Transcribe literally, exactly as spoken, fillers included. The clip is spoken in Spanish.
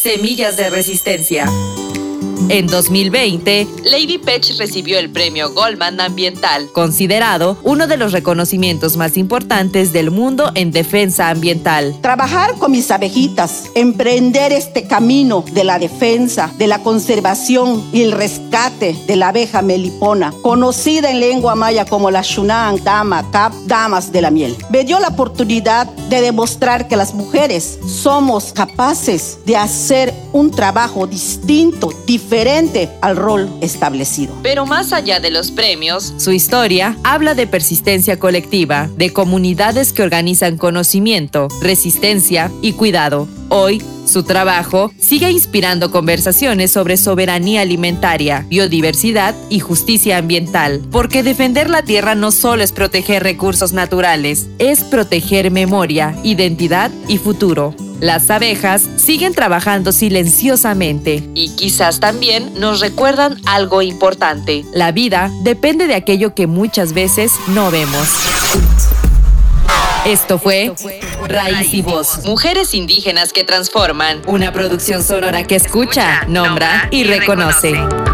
Semillas de Resistencia. En dos mil veinte, Lady Pech recibió el premio Goldman Ambiental, considerado uno de los reconocimientos más importantes del mundo en defensa ambiental. Trabajar con mis abejitas, emprender este camino de la defensa, de la conservación y el rescate de la abeja melipona, conocida en lengua maya como la Shunan Dama Cap, damas de la miel, me dio la oportunidad de demostrar que las mujeres somos capaces de hacer un trabajo distinto, diferente al rol establecido. Pero más allá de los premios, su historia habla de persistencia colectiva, de comunidades que organizan conocimiento, resistencia y cuidado. Hoy, su trabajo sigue inspirando conversaciones sobre soberanía alimentaria, biodiversidad y justicia ambiental, porque defender la tierra no solo es proteger recursos naturales, es proteger memoria, identidad y futuro. Las abejas siguen trabajando silenciosamente y quizás también nos recuerdan algo importante. La vida depende de aquello que muchas veces no vemos. Esto fue Raíz y Voz. Mujeres indígenas que transforman. Una producción sonora que escucha, nombra y reconoce.